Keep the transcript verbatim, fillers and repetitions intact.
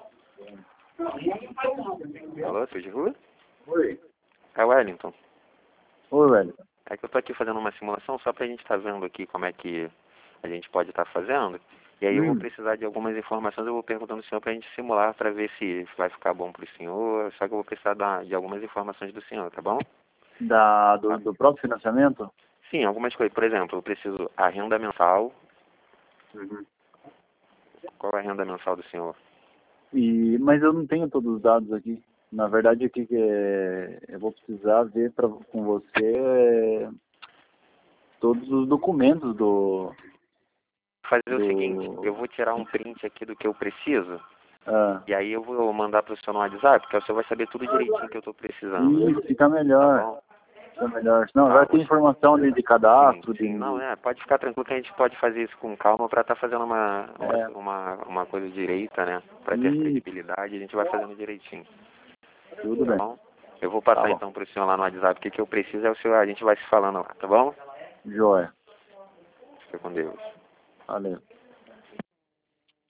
Alô, seu de rua? Oi. É o Wellington. Oi, Wellington. É que eu tô aqui fazendo uma simulação só pra gente estar vendo aqui como é que a gente pode estar fazendo. E aí eu vou Hum. precisar de algumas informações, eu vou perguntando ao senhor pra gente simular pra ver se vai ficar bom pro senhor. Só que eu vou precisar da- de algumas informações do senhor, tá bom? Da, do, do próprio financiamento? Sim, algumas coisas. Por exemplo, eu preciso a renda mensal. Uhum. Qual é a renda mensal do senhor? E, mas eu não tenho todos os dados aqui. Na verdade, o que que é, eu vou precisar ver pra, com você é, todos os documentos do... Vou fazer o seguinte, do eu vou tirar um print aqui do que eu preciso. ah, E aí eu vou mandar pro senhor no WhatsApp, porque o senhor vai saber tudo direitinho que eu tô precisando. isso, fica Tá melhor. bom? Fica melhor. Não, Tá, vai ter vou- informação de, de sim, cadastro, sim. Não, de... é, pode ficar tranquilo que a gente pode fazer isso com calma pra estar fazendo uma, É, uma, uma, uma coisa direita, né? Pra ter isso, credibilidade, a gente vai fazendo direitinho. tudo Tá bem. bom? Eu vou Tá passar bom. então pro senhor lá no WhatsApp o que, que eu preciso, é o senhor, a gente vai se falando lá, tá bom? Joia. Fica com Deus. Valeu.